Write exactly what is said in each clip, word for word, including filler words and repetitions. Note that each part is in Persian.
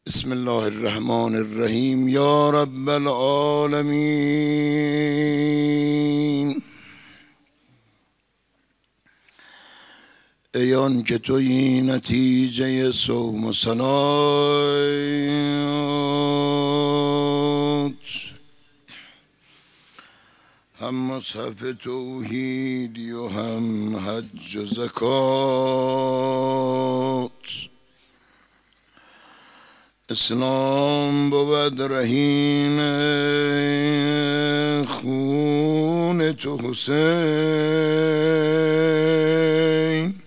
بسم الله الرحمن الرحیم. یا رب العالمین، ای آن که تویی نتیجه صوم و صلات، هم مصحف توحیدی و هم حج و زکات. اسلام بود رهین خون تو حسین،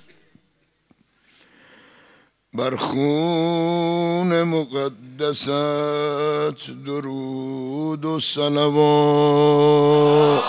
بر خون مقدست درود و صلوات.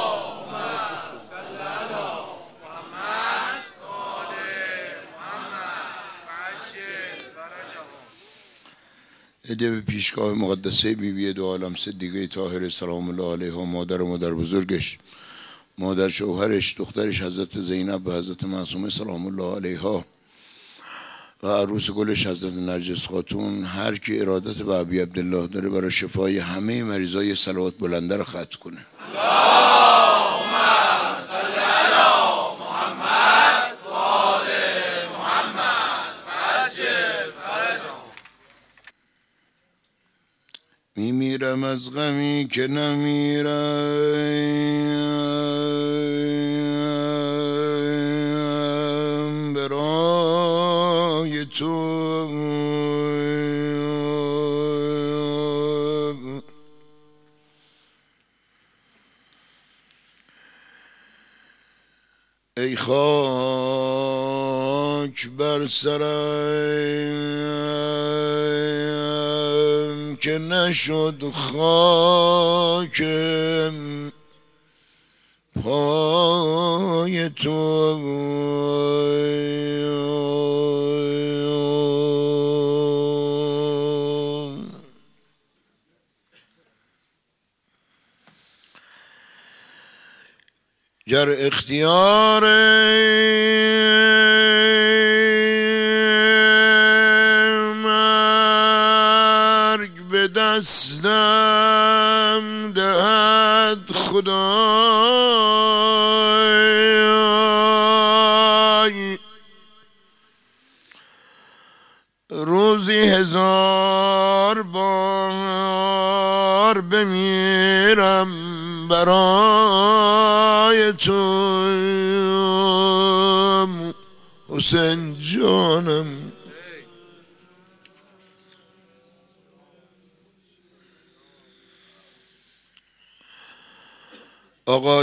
هدیه به پیشگاه مقدسه بی بی دو عالم صدیقه طاهره سلام الله علیها، مادر و مادر بزرگش، مادر شوهرش، دخترش حضرت زینب و حضرت معصومه سلام الله علیها و عروس گلش حضرت نرجس خاتون. هر کی ارادت به ابی عبدالله داره برای شفای همه مریضای صلوات بلنده رو ختم کنه. میمیرم از غمی که نمیرم برای تو، ای خاک بر سرم که نشد خاکم پای تو. گر اختیار مرگ به دستم دهد خدای، روزی هزار بار بمیرم برای تو حسین جانم. آقا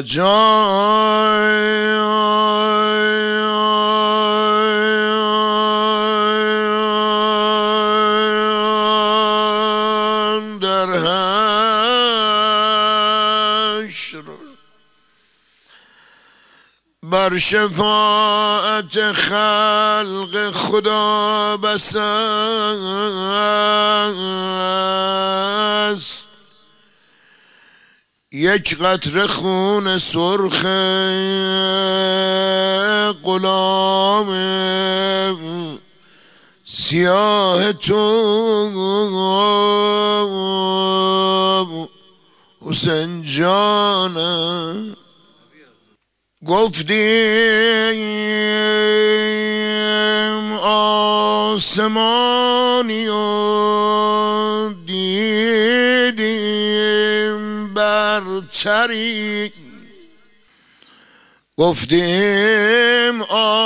جان در حشر بر شفاعت خلق خدا بس است، یک قطره خون سرخ غلام سیاه تو حسین جانم. گفتیم آسمانی و دیدیم برتری، گفتیم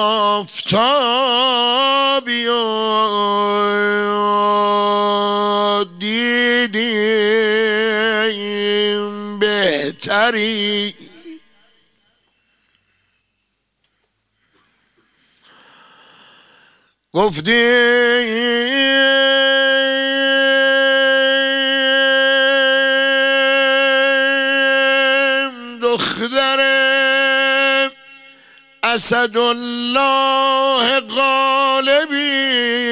آفتابی و دیدیم بهتری، گفتیم دختر اسدالله غالبی،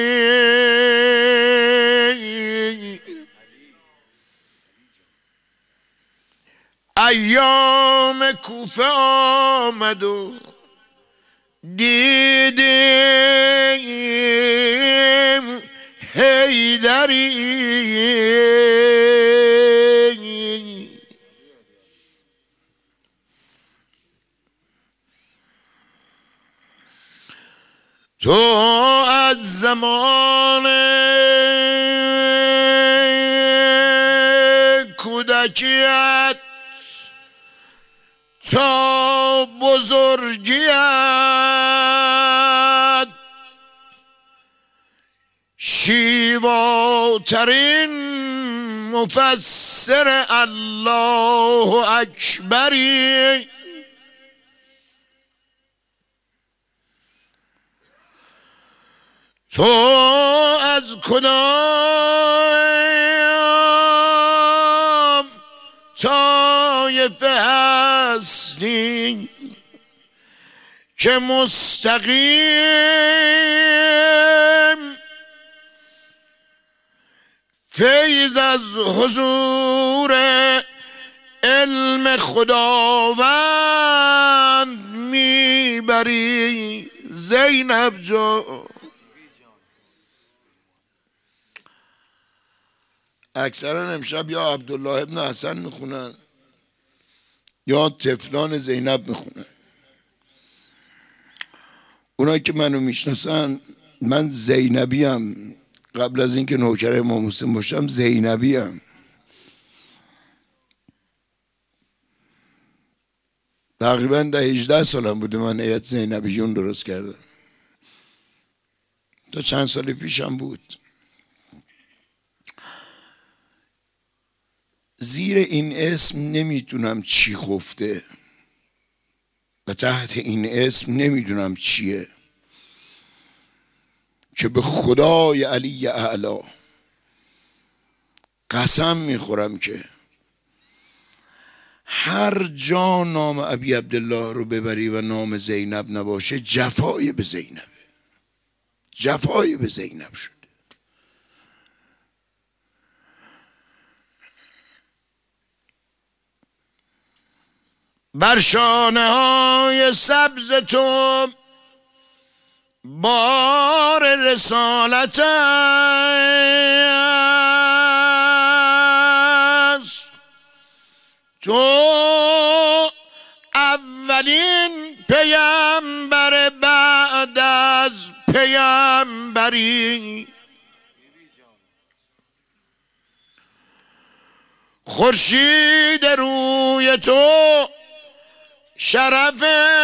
ایام کوفه آمد و دیدیم حیدری تو از زمان کودکیت تا بزرگیت شیواترین مفسر الله اکبری تو از کدام طایفه هستی که مستقیم فیض از حضور علم خداوند میبری زینب جان؟ اکثرا امشب یا عبدالله ابن حسن میخونن یا طفلان زینب میخونن. اونایی که منو میشناسن من زینبیم، قبل از اینکه نوکر امام حسین باشم زینبیم. تقریبا ده هجده سالم بوده من هیئت زینبیون درست کردم، تا چند سال پیشم بود. زیر این اسم نمیدونم چی خفته و تحت این اسم نمیدونم چیه که به خدای علی اعلی قسم میخورم که هر جا نام ابی عبدالله رو ببری و نام زینب نباشه جفای به زینبه، جفای به زینب شد. بر شانه های سبز تو بار رسالت است، تو اولین پیامبر بعد از پیامبری. خورشید روی تو شرف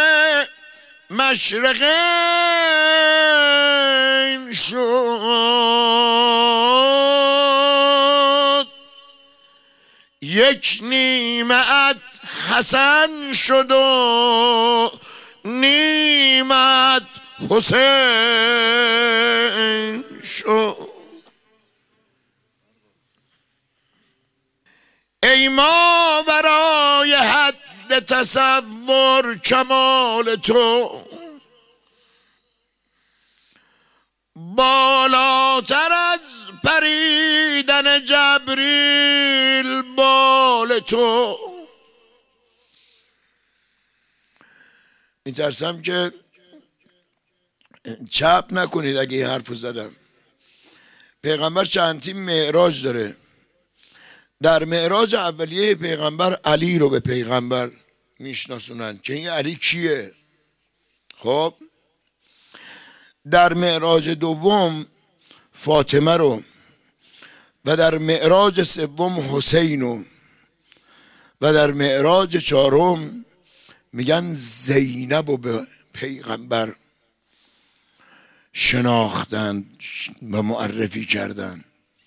مشرقین شد، یک نیمت حسن شد و نیمت حسین شد. ای ما برای حد تصور کمال تو، بالاتر از پریدن جبریل بال تو. میترسم که چپ نکنید اگه این حرفو زدم. پیغمبر چند تیم معراج داره. در معراج اولیه پیغمبر علی رو به پیغمبر میشناسونن که این علی کیه. خب در معراج دوم فاطمه رو و در معراج سوم حسین رو و در معراج چهارم میگن زینب رو به پیغمبر شناختن و معرفی کردن.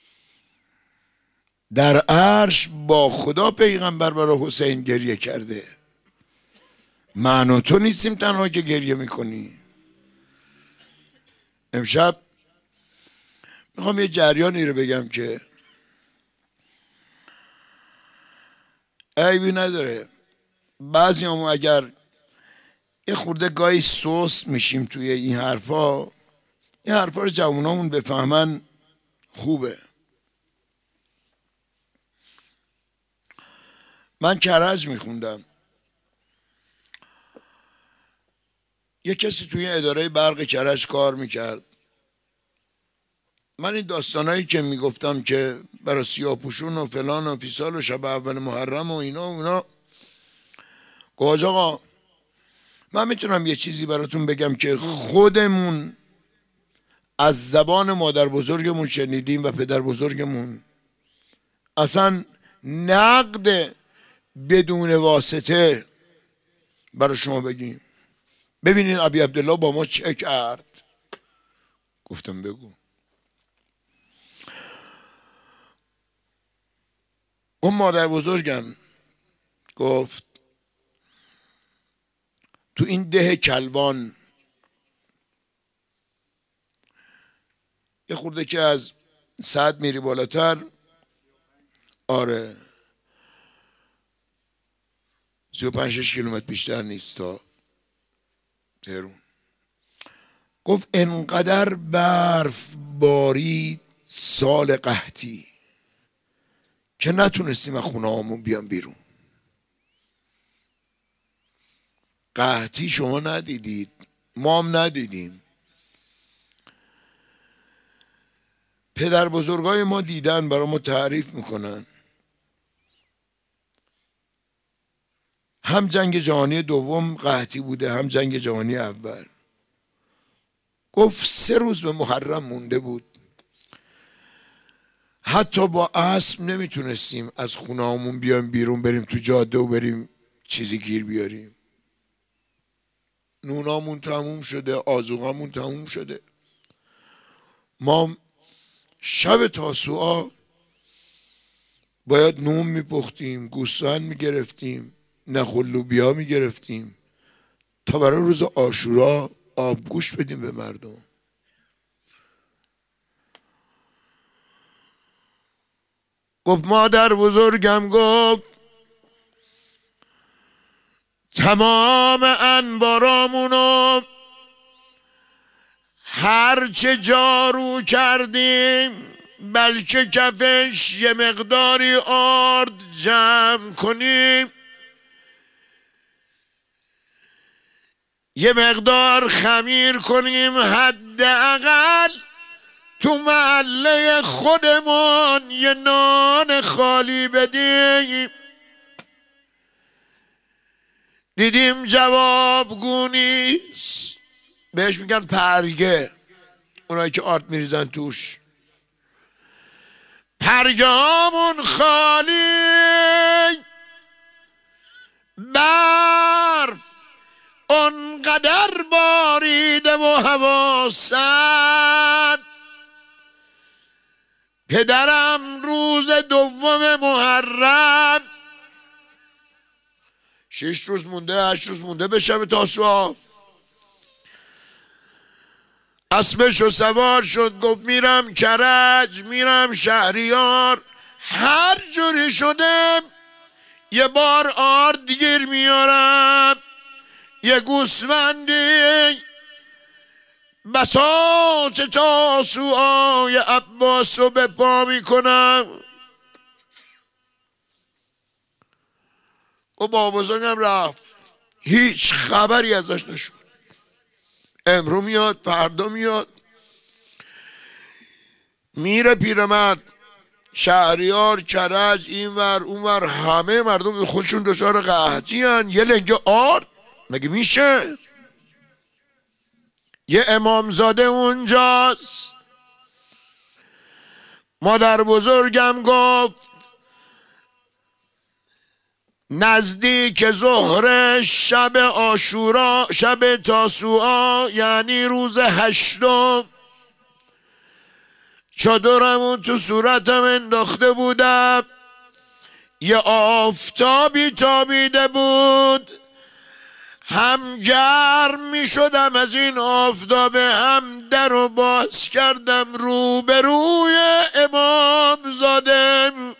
در عرش با خدا پیغمبر برای حسین گریه کرده. من و تو نیستیم تنها که گریه میکنی. امشب میخوام یه جریانی رو بگم که عیبی نداره. بعضی همون اگر یه خورده گاهی سوس میشیم توی این حرفا، این حرفا رو جوانامون بفهمن خوبه. من کرج میخوندم. یه کسی توی اداره برق کرج کار میکرد. من این داستانایی که میگفتم که برای سیاه‌پوشون و فلان و فیسال و شب اول محرم و اینا و اینا، گفت آقا من میتونم یه چیزی براتون بگم که خودمون از زبان مادر بزرگمون شنیدیم و پدر بزرگمون، اصلا نقد بدون واسطه برای شما بگیم. ببینین ابی عبدالله با ما چه کرد. گفتم بگو. اون مادر بزرگم گفت تو این ده کلوان یه خورده که از صد میری بالاتر، آره سی و پنج شش کیلومتر بیشتر نیست تا تهرون. گفت انقدر برف بارید سال قحطی که نتونستیم از خونه هامون بیام بیرون. قحطی شما ندیدید، ما هم ندیدیم. پدر بزرگای ما دیدن، برای ما تعریف میکنن. هم جنگ جهانی دوم قحطی بوده، هم جنگ جهانی اول. گفت سه روز به محرم مونده بود، حتی با اسب نمیتونستیم از خونه همون بیایم بیرون بریم تو جاده و بریم چیزی گیر بیاریم. نونامون تموم شده، آذوقامون تموم شده. ما شب تاسوعا باید نون میپختیم، گوسفند میگرفتیم، نخل لوبیا میگرفتیم تا برای روز عاشورا آبگوشت بدیم به مردم. گفت مادر بزرگم گفت تمام انبارامونو هرچه جارو کردیم بلکه کفش یه مقداری آرد جمع کنیم، یه مقدار خمیر کنیم، حداقل تو محله خودمون یه نان خالی بدیم. دیدیم جوابگو نیست. بهش میگن پرگه، اونایی که آرد میریزن توش. پرگه هامون خالی، برف اونقدر باریده و هوا سرد. پدرم روز دوم محرم، شش روز مونده، هشت روز مونده به شب تاسوعا، اسبشو سوار شد. گفت میرم کرج، میرم شهریار، هر جوری شده یه بار آرد گیر میارم، یه گوسفندی بساط تاسوعای عباسو به پا میکنم. و با بزرگم رفت، هیچ خبری ازش نشد. امرو میاد، فردا میاد، میره پیرمرد شهریار، کرج، اینور اونور، همه مردم خودشون دچار قحطی هن. یه لنگه آرد مگه میشه؟ یه امامزاده اونجاست. مادر بزرگم گفت نزدیک ظهر شب عاشورا، شب تاسوعا، یعنی روز هشتم، چادرمون تو صورتم انداخته بودم، یه آفتابی تابیده بود، هم گرم می شدم از این آفتاب، هم در رو باز کردم روبروی امام زادم،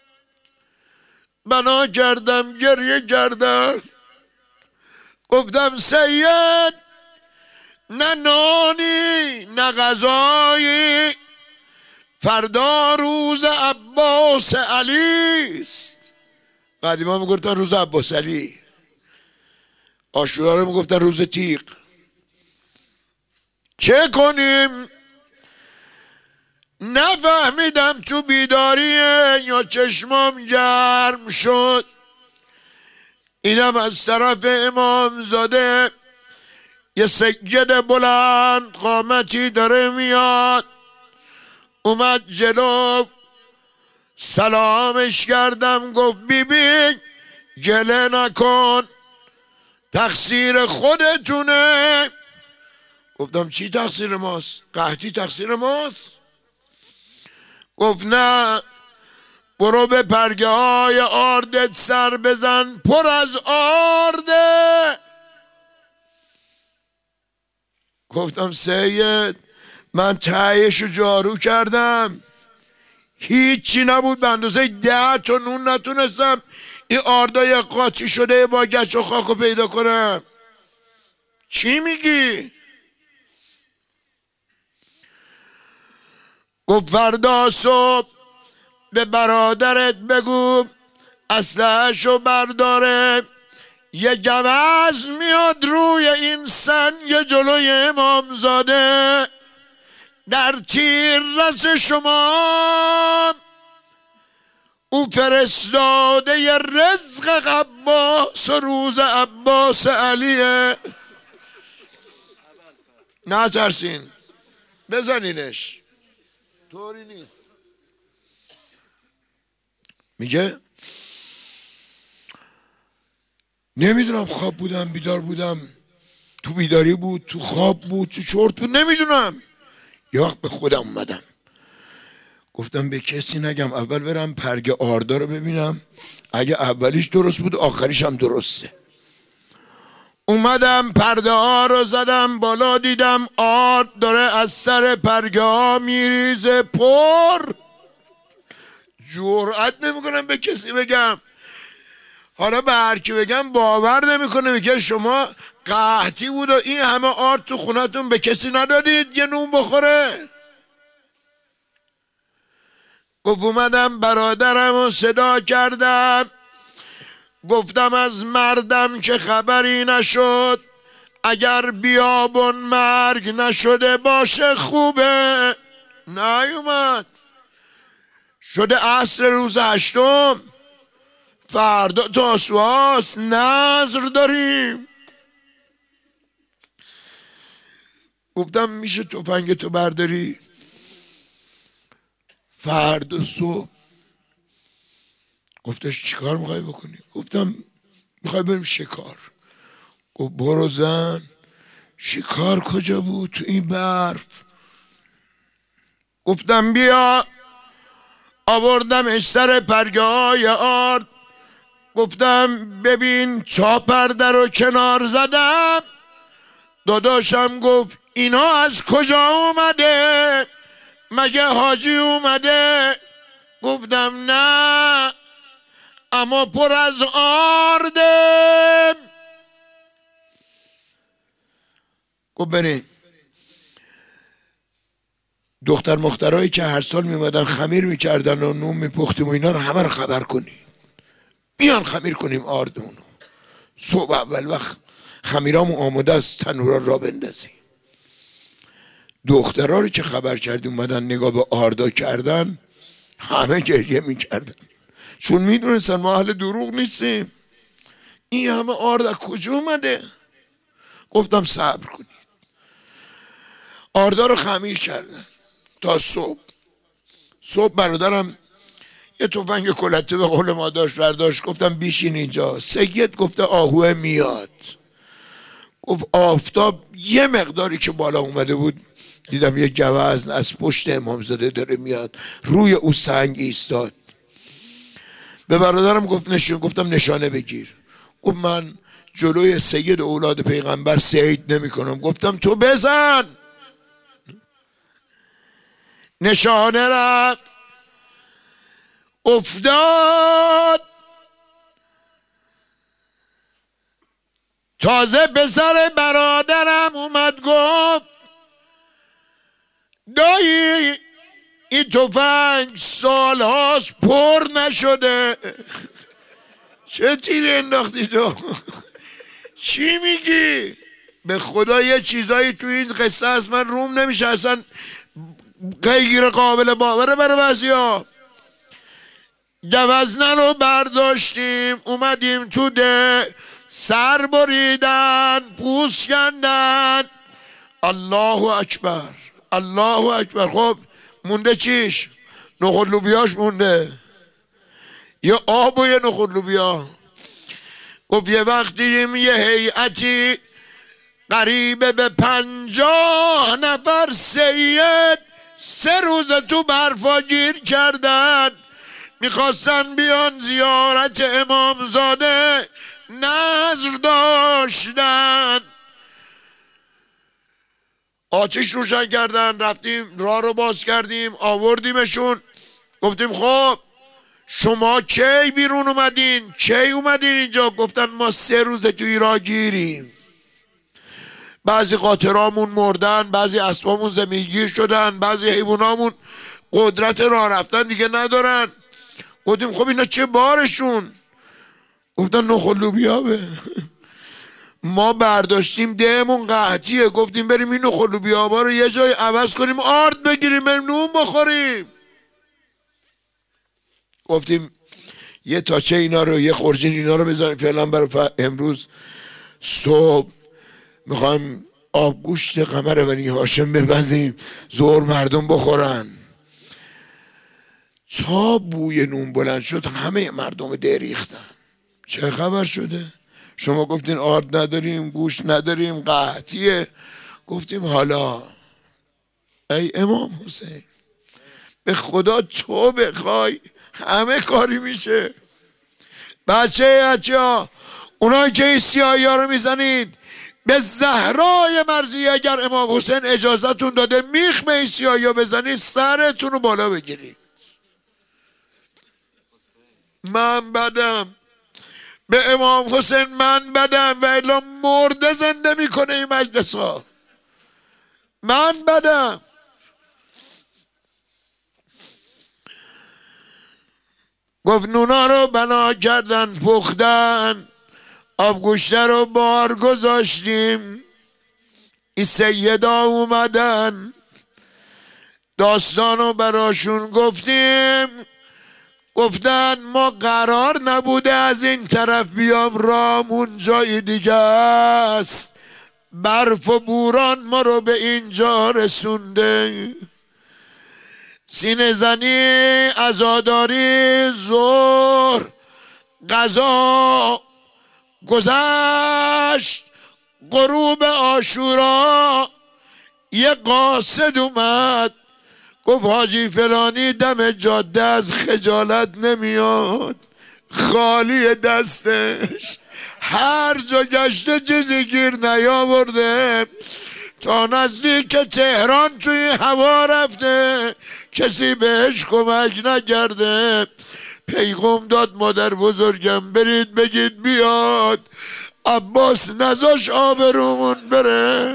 بنا کردم، گریه کردم. گفتم سید نه نانی نه غذایی، فردا روز عباس علی است. قدیما میگفتن روز عباس علی، عاشورا رو میگفتن روز تیغ. چه کنیم؟ نفهمیدم تو بیداریه یا چشمام گرم شد. اینم از طرف امامزاده یه سید بلند قامتی داره میاد. اومد جلو، سلامش کردم، گفت بیبی گله نکن، تقصیر خودتونه. گفتم چی تقصیر ماست؟ قحطی تقصیر ماست؟ گفت نه، برو به پرگه های آردت سر بزن، پر از آرده. گفتم سید من تهیشو جارو کردم، هیچی نبود، به اندازه ده تا نون نتونستم این آردای قاطی شده با گچ و خاکو پیدا کنم. چی میگی؟ گفت فردا صبح به برادرت بگو اسلحه‌شو برداره، یه گوز میاد روی این سنگ جلوی امامزاده، در تیر رس شما او فرستاده ی رزق عباس و روز عباس علیه. نه ترسین، بزنینش، طوری نیست. میگه نمیدونم خواب بودم بیدار بودم، تو بیداری بود، تو خواب بود، تو چرت بود، نمیدونم. یه وقت به خودم اومدم، گفتم به کسی نگم، اول برم پرگه آردا رو ببینم، اگه اولیش درست بود آخریش هم درسته. اومدم پرده ها رو زدم بالا، دیدم آرد داره از سر پرگه ها میریزه پر. جرأت نمیکنم به کسی بگم، حالا به هر کی بگم باور نمیکنه، میگه شما قحطی بود و این همه آرد تو خونتون به کسی ندادید یه نون بخوره. گفت اومدم برادرم رو صدا کردم، گفتم از مردم که خبری نشد، اگر بیابون مرگ نشده باشه خوبه. نیومد، شده عصر روز هشتم، فردا تاسوعاست، نذر داریم. گفتم میشه تفنگتو برداری فردا صبح؟ گفتش چیکار میخوای بکنی؟ گفتم میخوای بریم شکار. گفت برو زن. شکار کجا بود تو این برف؟ گفتم بیا. آوردمش سر پرگه های آرد، گفتم ببین تا پرده رو کنار زدم. داداشم گفت اینا از کجا اومده؟ مگه حاجی اومده؟ گفتم نه، اما پر از آرده. گفت برین دختر مخترهایی که هر سال میمدن خمیر میکردن و نون میپختیم و اینا رو همه رو خبر کنیم، بیان خمیر کنیم آردمونو. صبح اول وقت خمیرامو آماده است، تنورا را بندازیم. دخترها رو که خبر کردیم اومدن نگاه به آردا کردن، همه گریه میکردن، چون میدونستن ما اهل دروغ نیستیم. این همه آرد از کجا اومده؟ گفتم صبر کنید. آردا رو خمیر کردن تا صبح. صبح برادرم یه تفنگ کلته به قول ما داشت برداشت، گفتم بیشین اینجا. سید گفته آهوه میاد. گفت آفتاب یه مقداری که بالا اومده بود، دیدم یه گوزن از پشت امامزاده داره میاد، روی او سنگ ایستاد. به برادرم گفت نشون، گفتم نشانه بگیر. گفت من جلوی سید اولاد پیغمبر سید نمی کنم. گفتم تو بزن. نشانه رفت، افتاد. تازه پسر برادرم اومد گفت دایی این تفنگ سال هاست پر نشده، چه تیر انداختی تو؟ چی میگی؟ به خدا یه چیزایی تو این قصه هست من روم نمیشه، اصلا غیر قابل باوره برای بعضیا. گوزنه رو برداشتیم اومدیم تو ده، سر بریدن، پوست کندن. الله اکبر الله اکبر. خب مونده چیش؟ نخود لوبیاش مونده، یا آب و یه نخود لوبیا. گفت یه وقت دیدیم یه هیئتی قریبه به پنجاه نفر سید سه روز تو برفا گیر کردن، میخواستن بیان زیارت امامزاده، نذر داشتن. آتش روشن کردن، رفتیم راه رو باز کردیم آوردیمشون. گفتیم خب شما کی بیرون اومدین؟ کی اومدین اینجا؟ گفتن ما سه روزه توی راه گیریم، بعضی قاطرامون مردن، بعضی اسبامون زمینگیر شدن، بعضی حیوانامون قدرت راه رفتن دیگه ندارن. گفتیم خب اینا چه بارشون؟ گفتن نخود لوبیابه. ما برداشتیم دهمون قحطیه، گفتیم بریم این نخود لوبیابا رو یه جای عوض کنیم، آرد بگیریم بریم نون بخوریم. گفتیم یه تاچه اینا رو، یه خورجین اینا رو بزنیم فعلا برای امروز صبح میخوایم آبگوشت قمر بنی هاشم بپزیم ظهر مردم بخورن. تا بوی نون بلند شد همه مردم ده ریختن. چه خبر شده؟ شما گفتین آرد نداریم، گوشت نداریم، قحطیه. گفتیم حالا ای امام حسین به خدا تو بخوای همه کاری میشه. بچه بچه ها اونایی که این سیاهی ها رو میزنید به زهرای مرضی، اگر امام حسین اجازتون داده میخ به این سیاهی ها بزنید سرتون رو بالا بگیرید. من بدم به امام حسین، من بدم و الا مرده زنده میکنه این مجلس ها. من بدم. گفت نونا رو بنا کردن پختن، آبگوشته رو بار گذاشتیم، این سیدا اومدن داستان رو براشون گفتیم. گفتن ما قرار نبوده از این طرف بیام، رامون جای دیگه است، برف و بوران ما رو به اینجا رسونده. سینه زنی عزاداری ظهر قضا گذشت، غروب عاشورا یه قاصد اومد گفت حاجی فلانی دم جاده از خجالت نمیاد، خالی دستش، هر جا گشته چیزی گیر نیاورده، تا نزدیک تهران توی هوا رفته، کسی بهش کمک نکرده. پیغام داد مادر بزرگم برید بگید بیاد، عباس نزاش آبرومون بره.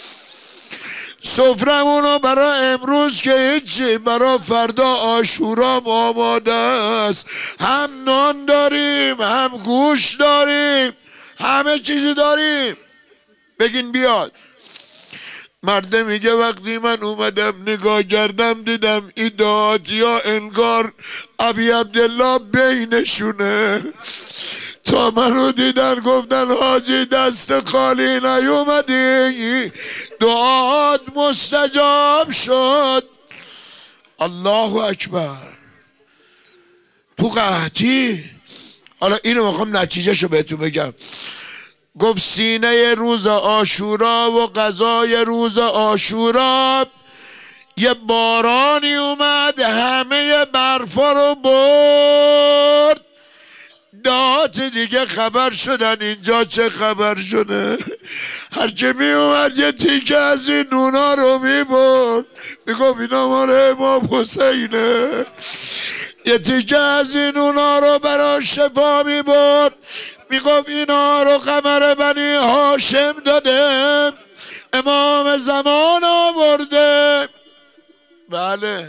سفرمونو برای امروز که هیچی، برای فردا عاشورام آماده است. هم نان داریم، هم گوش داریم، همه چیزی داریم، بگین بیاد. مرده میگه وقتی من اومدم نگاه کردم دیدم این دعاتی ها انگار ابی عبدالله بینشونه، تا منو دیدن گفتن حاجی دست خالی نیومدی، دعات مستجاب شد. الله اکبر. تو قحطی. حالا اینو میخوام نتیجه شو بهتون بگم. گفت سینه روز عاشورا و قضای روز عاشورا یه بارانی اومد همه برفا رو برد. دهات دیگه خبر شدن اینجا چه خبر شده. هر که می اومد یه تیکه از این نونا رو می برد، می گفت اینا مال امام حسینه. یه تیکه از این نونا رو برای شفا می برد، می گفت اینا رو قمر بنی هاشم داده، امام زمان آورده. بله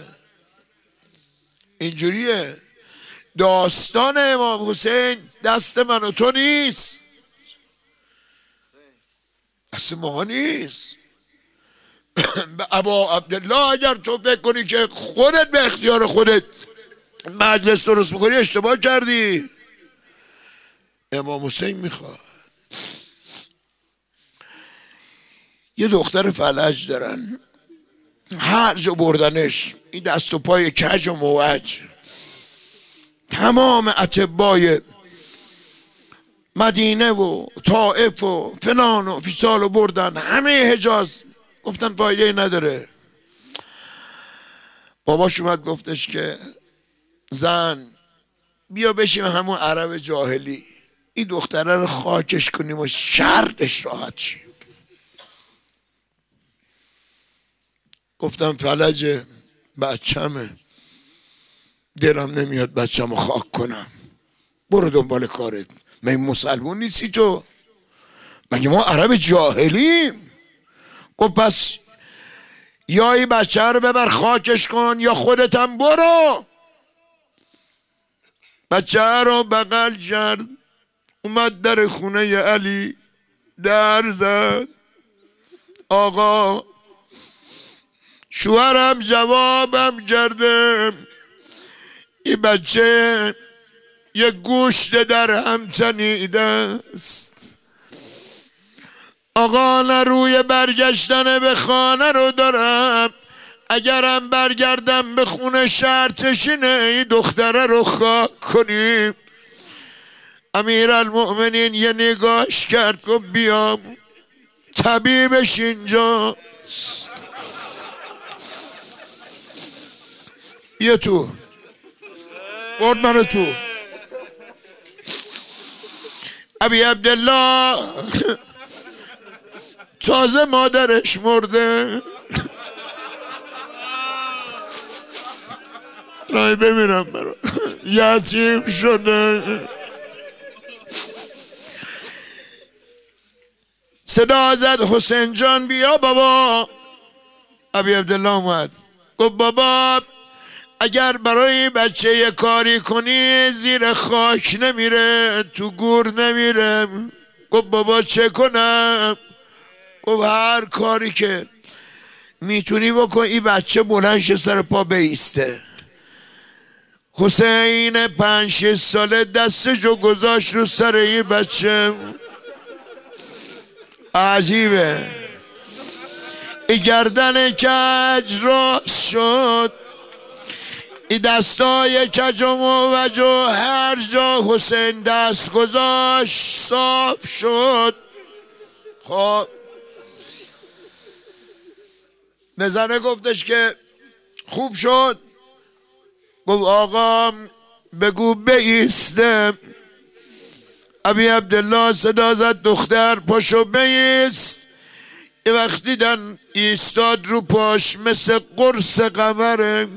اینجوریه. داستان امام حسین دست من و تو نیست، دست ما نیست. به ابا عبدالله اگر تو فکر کنی که خودت به اختیار خودت مجلس درست میکنی اشتباه کردی. امام حسین میخواد. یه دختر فلج دارن، هر جا بردنش این دست و پای کج و موج، تمام اطبای مدینه و طائف و فلان و فیصال و بردن، همه حجاز، گفتن فایده نداره. باباش اومد گفتش که زن بیا بشیم همون عرب جاهلی، این دختره رو خاکش کنیم و شرطش راحت شیم. گفتم فلجه، بچمه، دلم نمیاد بچم رو خاک کنم، برو دنبال کارت. مگه مسلمون نیستی تو؟ مگه ما عرب جاهلیم؟ گفت پس یا این بچه رو ببر خاکش کن یا خودتم برو. بچه رو بغل کرد، اومد در خونه علی در زد. آقا شوهرم جوابم کرده این بچه یه گوشت در هم تنیده است. آقا نه روی برگشتن به خانه رو دارم، اگرم برگردم به خونه شرطش اینه این دختره رو خاک کنیم. امیرالمؤمنین یه نگاش کرد، گفت بیام طبیبش اینجاست، بیا تو. برد منو تو. ابی عبدالله تازه مادرش مرده، رای بمیرم برا، یتیم شده. صدا زد حسین جان بیا بابا. ابی عبدالله اومد گفت بابا اگر برای بچه یه کاری کنی زیر خاک نمیره، تو گور نمیره. گفت بابا چه کنم؟ گفت هر کاری که میتونی بکن این بچه بلند شه سر پا بیسته. حسین پنج شش ساله دستشو گذاشت رو سر این بچه. عجیبه. ای گردن کج راست شد، ای دستای کج و موج و هر جا حسین دست گذاشت صاف شد. خب نزنه گفتش که خوب شد. گفت آقا بگو بایسته. ابی عبدالله صدا زد دختر پاشو بایست. یه وقت دیدن ایستاد رو پاش مثل قرص قمره.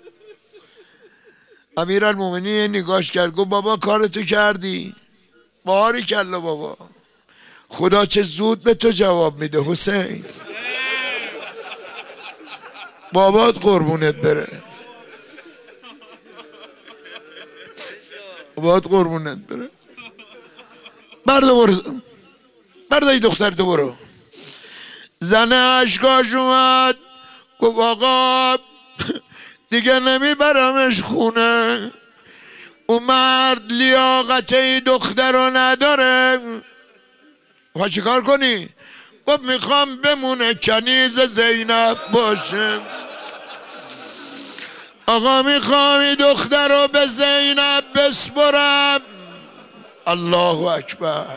امیرالمومنین نگاش کرد گفت بابا کارتو کردی، باری کلا بابا، خدا چه زود به تو جواب میده حسین. بابات قربونت بره، بابات قربونت بره. برده برو، برده ای دختر تو برو. زنه اشکاش اومد گفت آقا دیگه نمیبرمش خونه، اون مرد لیاقت ای دختر رو نداره. ها چی کار کنی؟ گفت میخوام بمونه کنیز زینب باشه. آقا میخوام این دختر رو به زینب بسپرم. الله اکبر.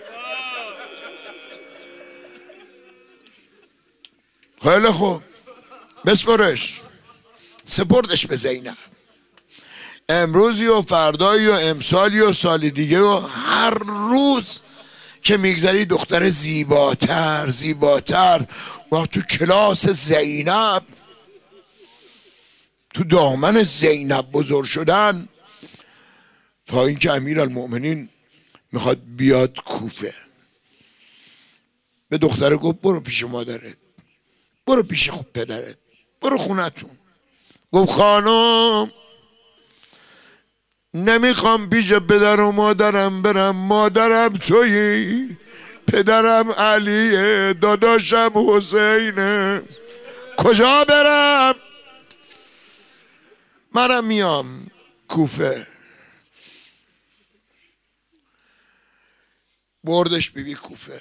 خیلی خوب بسپرش، سپردش به زینب. امروزی و فردایی و امسالی و سال دیگه و هر روز که میگذری دختر زیباتر زیباتر و تو کلاس زینب، تو دامن زینب بزرگ شدن، تا اینکه امیرالمؤمنین میخواد بیاد کوفه. به دختر گفت برو پیش مادرت، برو پیش خوب پدرت، برو خونتون. گفت خانم نمیخوام پیش پدر و مادرم برم، مادرم تویی، پدرم علیه، داداشم حسینه. کجا برم؟ منم میام کوفه. بردش بیبی کوفه.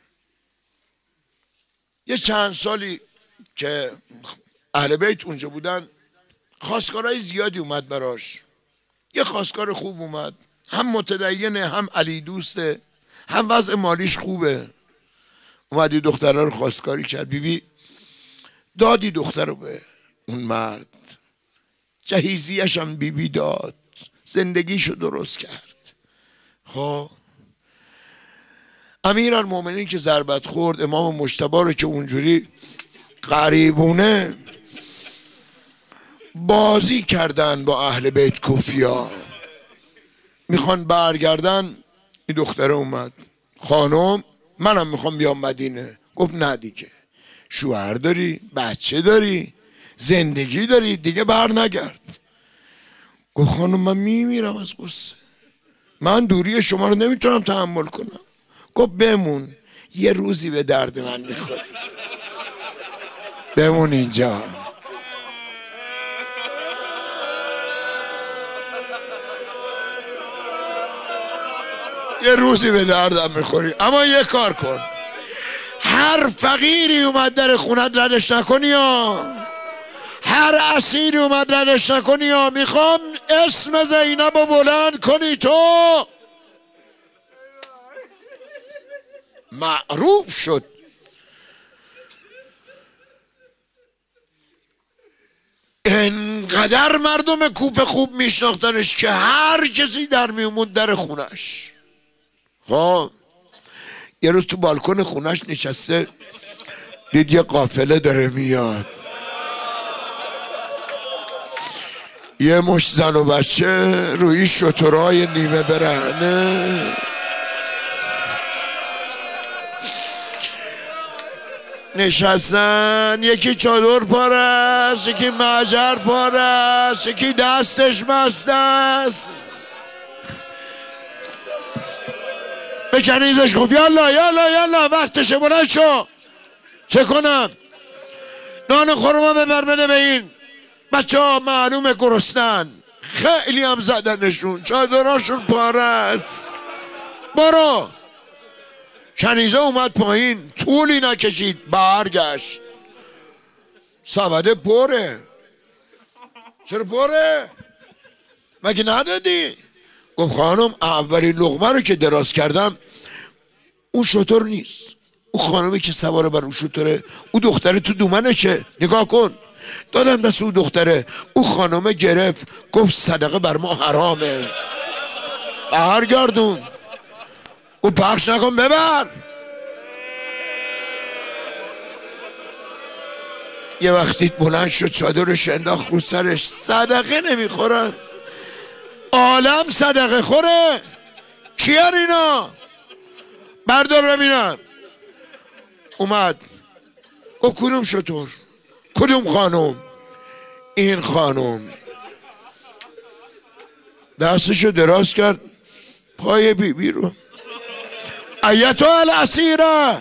یه چند سالی که اهل بیت اونجا بودن خواستگارای زیادی اومد براش. یه خواستگار خوب اومد، هم متدینه، هم علی دوسته، هم وضع مالیش خوبه. اومدی دخترها رو خواستگاری کرد. بیبی دادی دختر رو به اون مرد، جهیزیش هم بیبی داد، زندگیشو درست کرد. خب امیرالمومنین که ضربت خورد، امام مجتبی رو که اونجوری غریبونه بازی کردن با اهل بیت کوفیا، میخوان برگردن. این دختره اومد، خانم منم میخوام بیام مدینه. گفت نه دیگه، شوهر داری، بچه داری، زندگی داری، دیگه بر نگرد. گفت خانم من میمیرم از غصه، من دوری شما رو نمیتونم تحمل کنم. گفت بمون، یه روزی به درد من میخوری، بمون اینجا. یه روزی به دردم میخوری، اما یه کار کن، هر فقیری اومد در خونت ردش نکنی یا هر اسیری اومد ردش نکنی یا میخوام اسم زینب رو بلند کنی تو. معروف شد. انقدر مردم کوفه خوب میشناختنش که هر کسی در میومد در خونش. خب یه روز تو بالکن خونش نشسته، دید یه قافله داره میاد، یه مش زن و بچه روی شترهای نیمه برهنه نشستن. یکی چادر پاره است، یکی معجر پاره است، یکی دستش مست است. به کنیزش گفت یالا یالا یالا وقتشه، بلند شو. چه کنم؟ نان خورما ببر بده به این بچه ها، معلومه گرسنن، خیلی هم زدنشون، چادراشون پاره است. برو. کنیزه اومد پایین، طولی نکشید برگشت، سبده پره. چرا پره؟ مگه ندادی؟ گفت خانم اولین لقمه رو که دراز کردم اون شتر نیست، اون خانمی که سواره بر اون شتره، اون دختره تو دومنه، چه نگاه کن. دادم دست اون دختره، اون خانمه گرفت گفت صدقه بر ما حرامه، برگردون. او پخش نکن، ببر. یه وقتی بلند شد چادرش انداخت رو سرش. صدقه نمیخورن، عالم صدقه خوره. کیان اینا؟ بردار ببینم. اومد گفت کدوم شطور؟ کدوم خانم؟ این خانم. دستشو دراز کرد پای بیبی بی رو. ایتها الاسیره،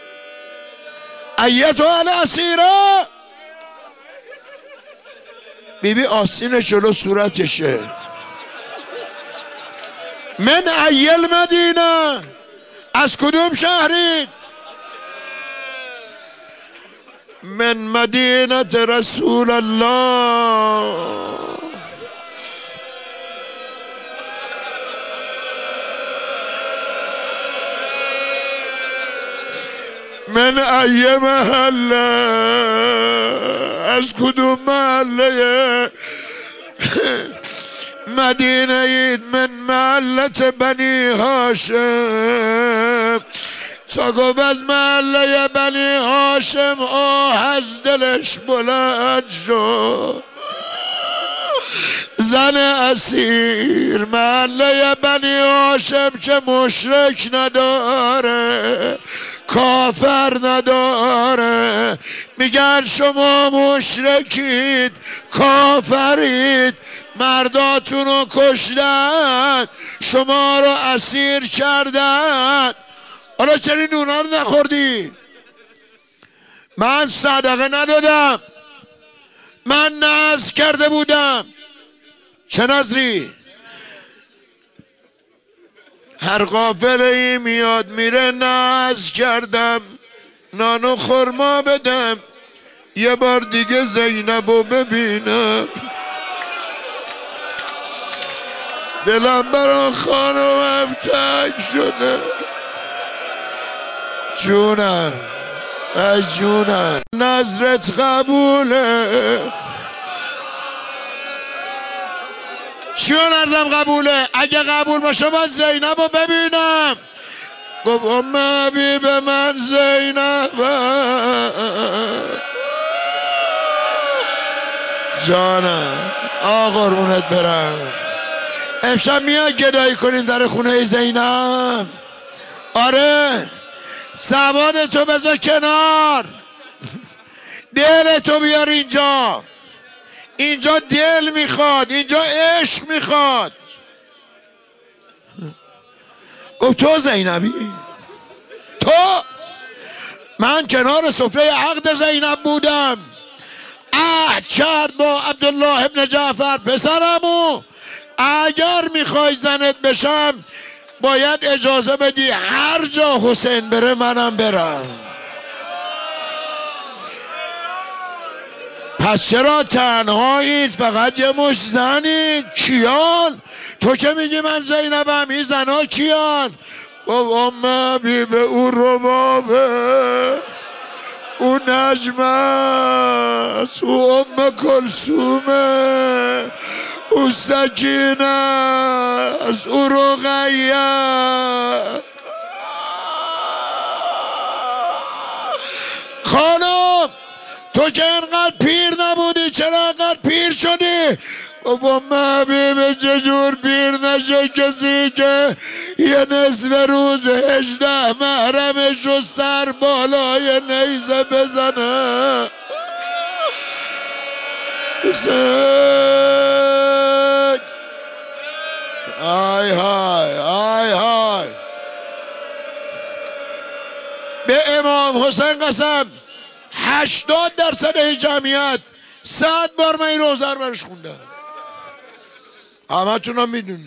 ایتها الاسیره. بیبی بی آستین جلو صورتشه. من ایل مدینه، از کدوم شهرید؟ من مدینه رسول الله. من ای محله، از کدوم محله؟ مدینه اید من محلت بنی هاشم. تا گفت از محله بنی هاشم آه از دلش بلند شد. زن اسیر محله بنی هاشم که مشرک نداره، کافر نداره، میگن شما مشرکید، کافرید، مرداتون رو کشتن، شما رو اسیر کردن، حالا چرا نونا رو نخوردی؟ من صدقه ندادم، من نذر کرده بودم. چه نذری؟ هر قافله ای میاد میره نذر کردم نان و خرما بدم یه بار دیگه زینبو ببینم. دلم برا خانومم تنگ شده. جونم ای جونم، نظرت قبوله. چیو نظرم قبوله؟ اگه قبول باشه من زینبو ببینم. گفت ام حبیب من زینب جانم. آقا قربونت برم. امشب میاد گدایی کنیم در خونه زینب؟ آره. سواد تو بذار کنار، دل تو بیار اینجا. اینجا دل میخواد، اینجا عشق میخواد. گفت تو زینبی؟ تو؟ من کنار سفره عقد زینب بودم، عهد کرد با عبدالله ابن جعفر پسرمو اگر میخوای زنت بشم باید اجازه بدی هر جا حسین بره منم برم. پس چرا تنهایید؟ فقط یه مش زنید. کیان؟ تو که میگی من زینبم، این زنها کیان؟ گفت ام حبیب او ربابه، او نجمه است، او ام کلثومه، او سکینه است، او رقیه. خانم تو که اینقدر پیر نبودی چرا اینقدر پیر شدی؟ گفت ام حبیب چجور پیر نشه کسی که یه نصف روز هجده محرمش رو سر بالای نیزه بزنه. حسین آی های آی های. به امام حسین قسم هشتاد درصد جمعیت صد بار من این روزه رو برش خوندم. همه تونم میدونی.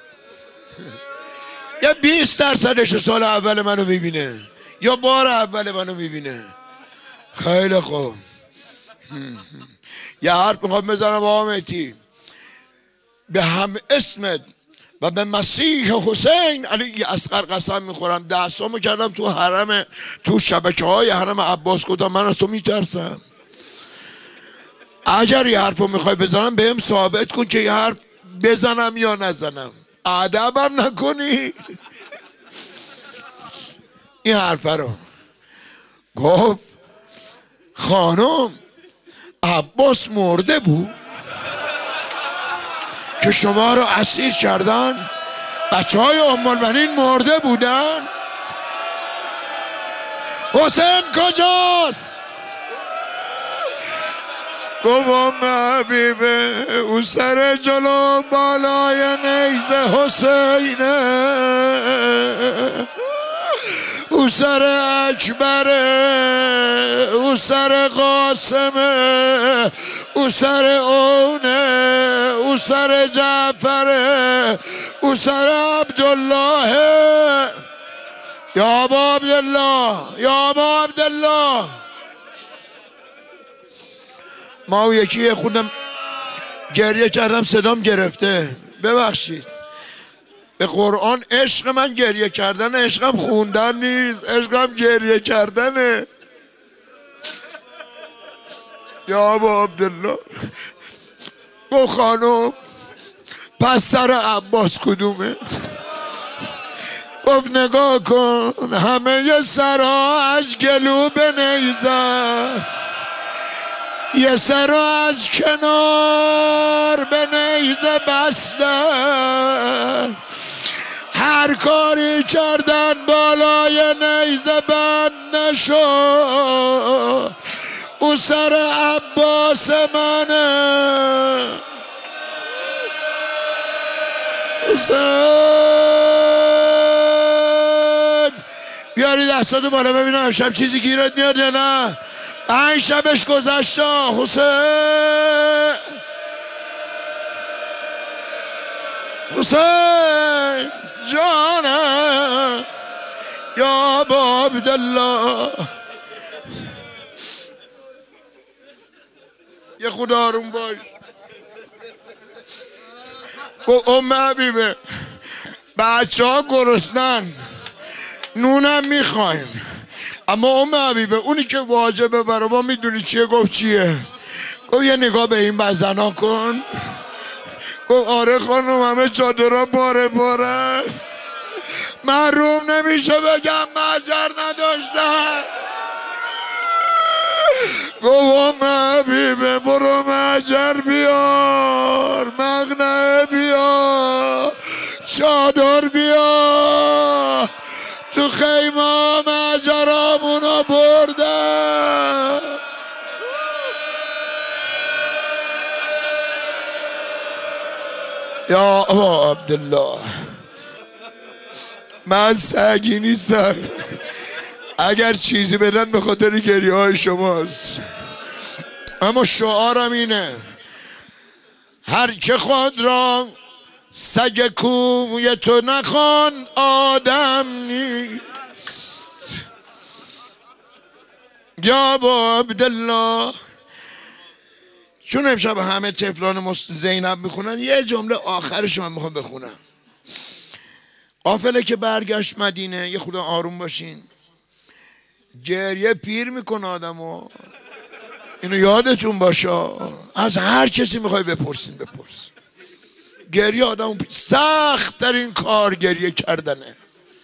یا بیست درصدش سال اول منو میبینه یا بار اول منو میبینه. خیلی خوب. یه حرف میخوام بزنم با آمتی. به هم اسمت و به مسیح حسین علی اصغر قسم میخورم. دستامو کردم تو حرم، تو شبکه های حرم عباس گفتم من از تو میترسم. اگر یه حرف رو میخوای بزنم بهم ثابت کن که یه حرف بزنم یا نزنم. ادبم نکنی. این حرف رو گفت خانم عباس مرده بود که شما رو اسیر کردن؟ بچه های ام المؤمنین مرده بودن؟ حسین کجاست؟ گفت ام حبیبه او سر جلو بالای نیزه حسینه، او سر اکبره، او سر قاسمه، او سر اونه، او سر جعفره، او سر عبدالله. یا ابا عبدالله، یا ابا عبدالله. ما یکی خودم گریه کردم صدام گرفته، ببخشید. به قرآن عشق من گریه کردن، عشقم خوندن نیست، عشقم گریه کردنه. یا ابا عبدالله. گو خانم پس سر عباس کدومه؟ گفت نگاه کن همه سرها از گلو به نیزه است، یه سر از کنار به نیزه بسته. هر کاری کردن بالای نیزه بند نشد، او سر عباس منه. حسین بیاری دستاتو بالا ببینم امشب چیزی گیرت میاد یا نه. پنج شبش گذشت حسین حسین جانم یا ابا عبدالله. یه خدا آروم باش. گفت ام حبیبه بچه ها گرسنن نونم میخوایم، اما ام حبیبه اونی که واجبه برای ما میدونی چیه؟ گفت چیه؟ گفت یه نگاه به این بزنا کن. گفت آره خانم همه چادرها باره باره است، محروم نمیشه بگم مهجر نداشتن. گفت ام حبیبه برو مهجر بیار، مقنعه بیار، چادر بیار، تو خیمه مهجرامونو بردن. یا ابا عبدالله من سگی نیستم، اگر چیزی بدن به خاطر گریه های شماست، اما شعارم اینه هر که خود را سگ کوی تو نخوان آدم نیست. یا با عبدالله چون امشب همه طفلان زینب میخونن یه جمله آخرش من میخوام بخونم. قافله که برگشت مدینه، یه خدا آروم باشین، گریه پیر میکنه آدمو، اینو یادتون باشه. از هر کسی میخوای بپرسین بپرسین، گریه آدمو سخت ترین کار گریه کردنه.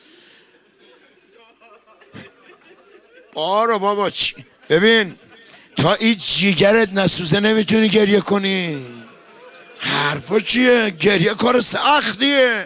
آره بابا چی؟ ببین تا هیچ جیگرت نسوزه نمیتونی گریه کنی. حرفا چیه؟ گریه کار سختیه.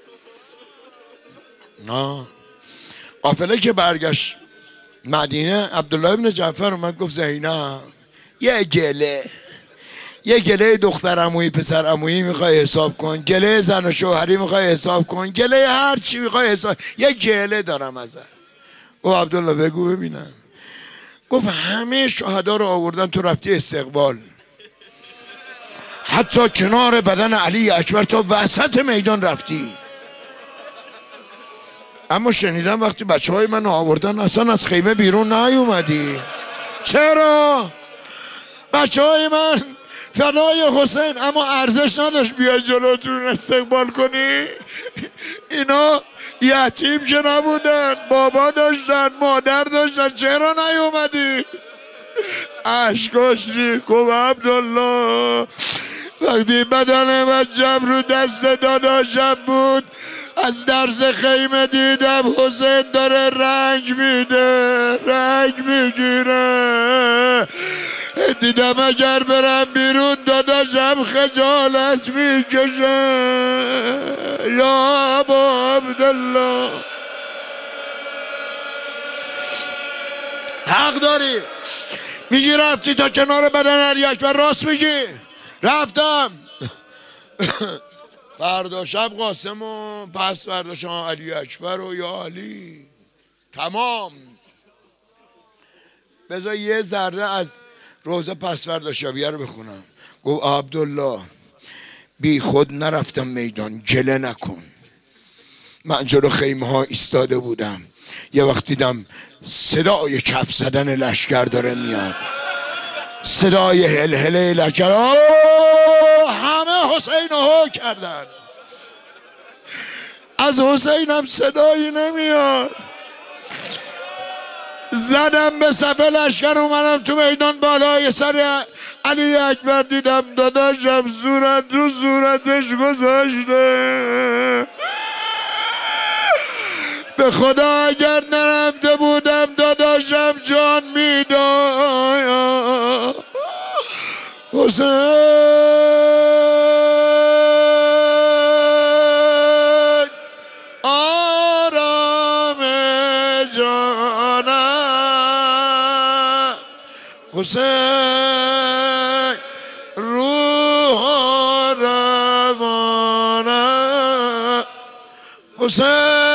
نه قافله که برگشت مدینه، عبدالله ابن جعفر اومد گفت زینب یه گله یه گله دختر عمویی پسر عمویی میخوای حساب کن، گله زن و شوهری میخوای حساب کن، گله هر چی میخوای حساب، یه گله دارم ازت. او عبدالله بگو ببینم. گفت همه شهدا رو آوردن تو رفتی استقبال، حتی کنار بدن علی اکبر تا وسط میدان رفتی، اما شنیدم وقتی بچه های من آوردن اصلا از خیمه بیرون نیومدی. چرا؟ بچه های من فدای حسین، اما ارزش نداشت بیای جلوتون استقبال کنی. اینا یتیم که نبودن، بابا داشتن، مادر داشتن، چرا نیومدی؟ اشکاش ری. گفت عبدالله وقتی بدن وجب رو دست داداشم بود از درز خیمه دیدم حسین داره رنگ میده، رنگ میگیره، دیدم اگر برم بیرون داداشم خجالت میکشه. یا ابا عبدالله حق داری. میگی رفتی تا کنار بدن علی اکبر؟ راست میگی. رفتم فردا شب قاسم و پس فردا شب علی اکبر و یا علی تمام. بذار یه ذره از روزه پس فردا شبیه رو بخونم. گفت عبدالله بی خود نرفتم میدان، گله نکن. من جلو خیمه ها ایستاده بودم، یه وقت دیدم صدای کف زدن لشکر داره میاد، صدای هلهله لشکر، همه حسین رو کردن، از حسین هم صدایی نمیاد. زدم به صف لشکر اومدم تو میدان، بالای سر علی اکبر دیدم داداشم صورت رو صورتش گذاشته. به خدا اگر نرفته بودم داداشم جان میداد. حسین آرام جانم، حسین روح روانم، حسین